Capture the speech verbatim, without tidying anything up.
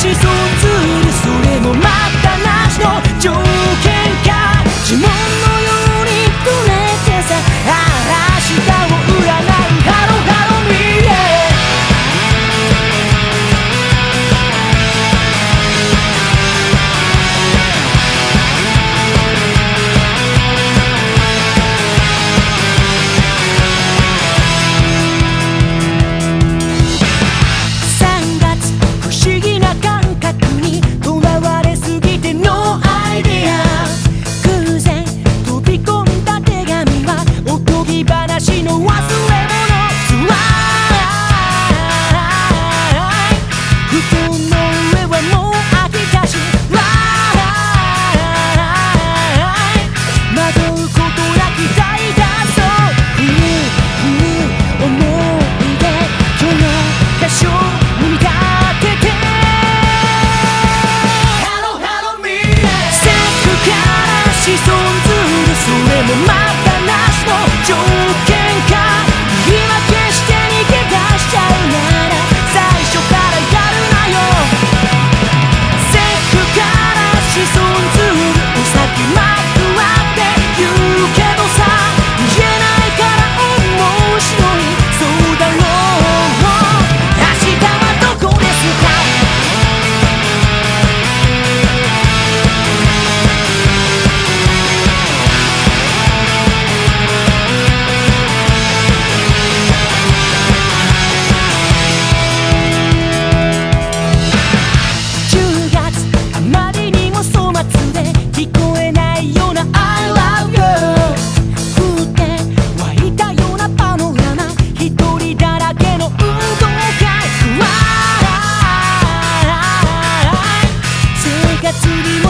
し損ずるそれも待ったなしの条件か呪文のようにくれてさああ明日を占うハローハローミーさんがつ不思議な感覚にとらわれすぎてノーアイデア偶然飛び込んだ手紙はおとぎ話の忘れ物つらい布団の上はもう飽きたし惑うことなき大脱走ふうふう思い出今日の場所に見立ててハローハローミーせっかくし損ずるそれも待ったなしの条件か言い訳して逃げ出しちゃうなら最初からやるなよせっかくし損ずるお先まくわって言うけどさ言えないから面白いそうだろう明日はどこですかじゅうがつあまりにも粗末で聞こえないような I love you 降って湧いたようなパノラマ一人だらけの運動会わーい生活に